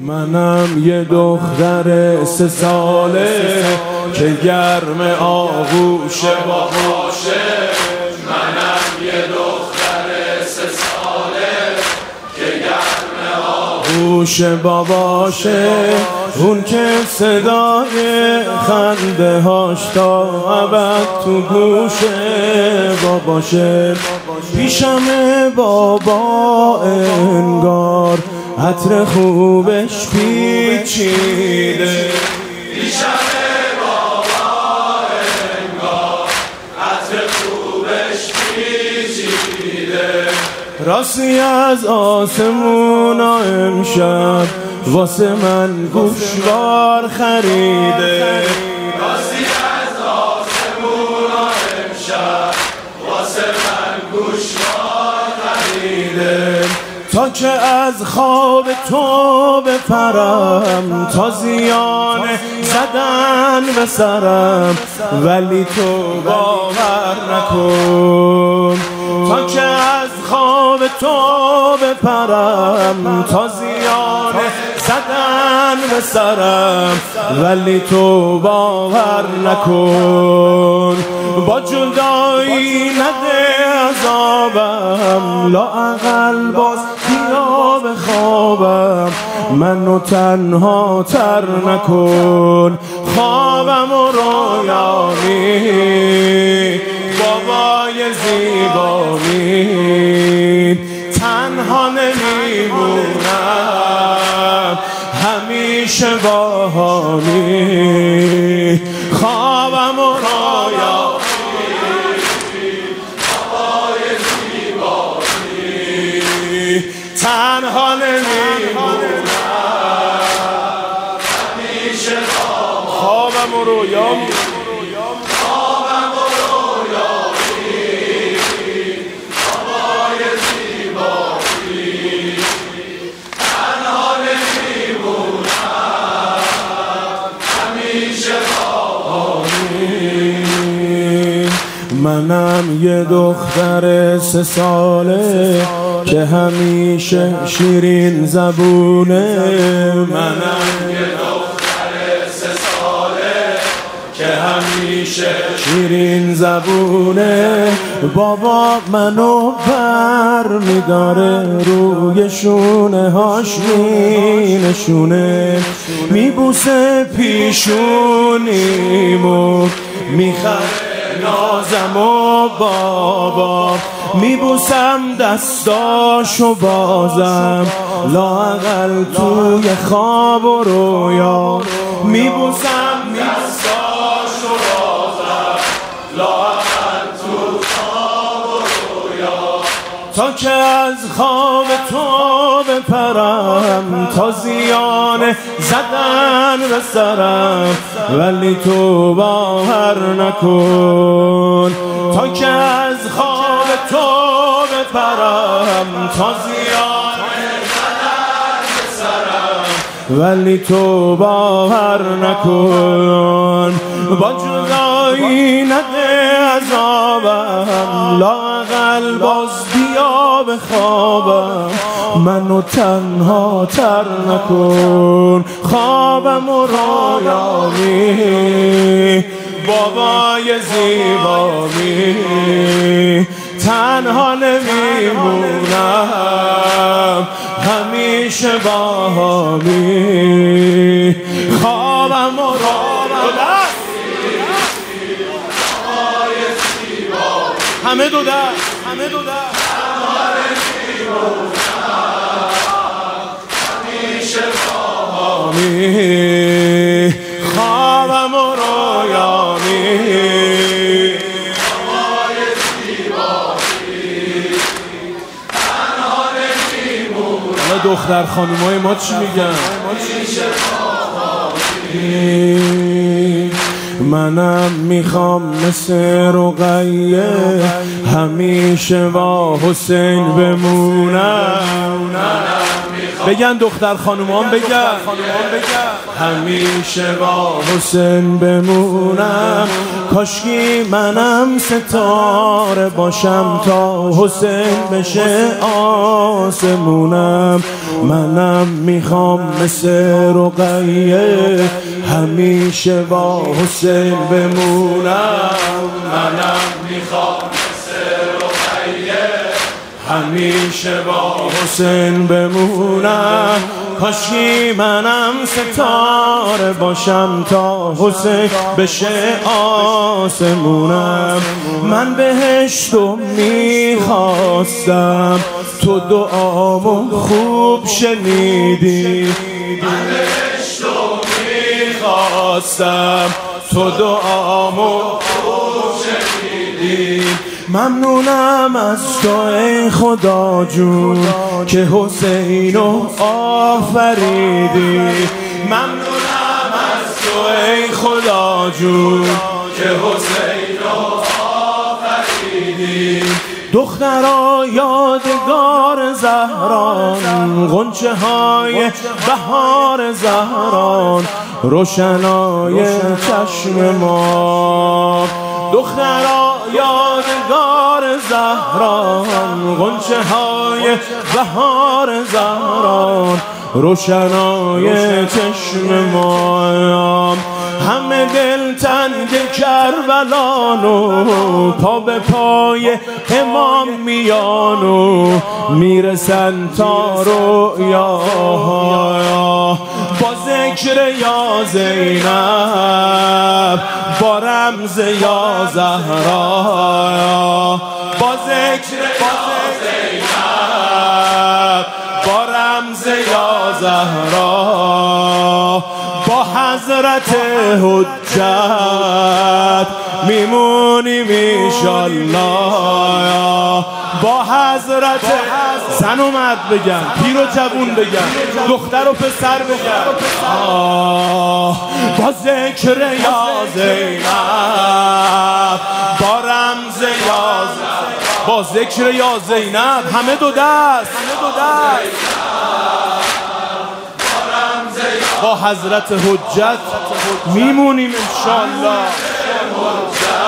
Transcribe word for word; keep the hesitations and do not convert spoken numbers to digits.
منم یه دختر سه ساله که گرم آغوش باباشه. منم یه دختر سه ساله که گرم آغوش باباشه. اون که صدای خنده هاش تا ابد تو گوش باباشه. پیشم بابا انگار عطر خوبش پیچیده. پیشم بابا انگار عطر خوبش پیچیده. راستی از آسمونا امشب واسه من گوشوار خریده. راستی از آسمونا امشب واسه من گوشوار خریده. تا که از خواب تو بپرم، تازیانه زدن به سرم، ولی تو باور نکن. تا که از خواب تو بپرم، تازیانه زدن به سرم، ولی تو باور نکن. با جدایی نده عذابم، لااقل باز بیا به خوابم. منو تنها تر نکن، خوابم و رویامی بابای زیبایی. تنها نمیمونم همیشه با همی. خوابم و رویامی بابای زیبایی. تنها نمیمونم همیشه با خوابم و رویامی. خوابم و رویامی بابای زیبایی. تنها نمیمونم همیشه با منم یه دختر سه ساله که همیشه شیرین زبونه. منم یه دختر سه ساله که همیشه شیرین زبونه. بابا منو بر میداره، روی شونه هاش می نشونه. میبوسه پیشونیمو، میخره نازم و بابا. میبوسم دستاشو بازم، لااقل توی خواب و رویا. میبوسم دستاشو بازم، لااقل تو خواب و رویا. تا که از خواب تو بپرم، تازیانه زدن به سرم، ولی تو باور نکن. تا که از خواب تو بپرم، تازیانه زدن به سرم، ولی تو باور نکن. با جدایی نده عذابم، لااقل باز بیا به خوابم. منو تنها تر نکن، خوابم و رویامی بابای زیبایی. تنها نمیمونم همیشه با همی. خوابم و رویامی همه دو دست، همه دو دست. همیشه با همی. خوابم و رویامی بابای زیبایی. تنها نمیمونم حالا دختر خانومای ما چی میگن؟ همیشه با منم میخوام مثل رقیه همیشه با حسین بمونم. منم میخوام بگن دختر خانومان بگن همیشه با حسین بمونم، کاشکی منم ستاره باشم تا حسین بشه آسمونم. منم میخوام مثل رقیه همیشه با حسین بمونم. منم میخوام مثل رقیه همیشه با حسین بمونم، کاشکی منم ستاره باشم تا حسین بشه آسمونم. من بهشتو میخواستم تو دعامو خوب شنیدی. من بهشتو میخواستم تو دعامو خوب شنیدی. ممنونم از تو ای خدا جون که حسینو آفریدی. ممنونم از تو ای خدا جون که حسینو آفریدی. دخترا یادگار زهران، غنچه های بهار زهران، روشنای چشم ما. دخترا یادگار زهران، غنچه های بهار زهران، روشنای چشم ما. همه دل تنگ کربلانو، پا به پای امام میانو، میرسن تا رؤیا. با ذکر یا زینب، با رمز یا زهرا، با ذکر یا زینب، با رمز یا زهرا، با حضرت حجت میمونیم ایشالله. با حضرت زن و مرد بگن، پیر و جوون بگن، دختر و پسر بگن. با ذکر یا زینب، با رمز یا زینب، با ذکر یا زینب، همه دو دست، همه دو دست. با حضرت حجت میمونیم انشالله.